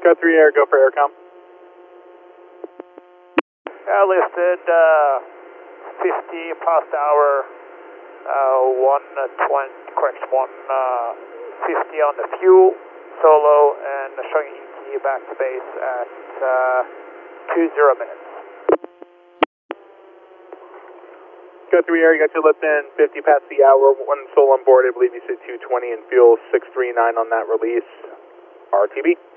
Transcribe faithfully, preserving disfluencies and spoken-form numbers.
Go three air, go for aircom. Uh, listed uh, fifty past hour, uh, one twenty, correction, one fifty on the fuel, solo, and showing E T back to base at uh, two zero minutes. Go three air, you got your lift in, fifty past the hour, one solo on board, I believe you said two twenty, and fuel six three nine on that release. R T B.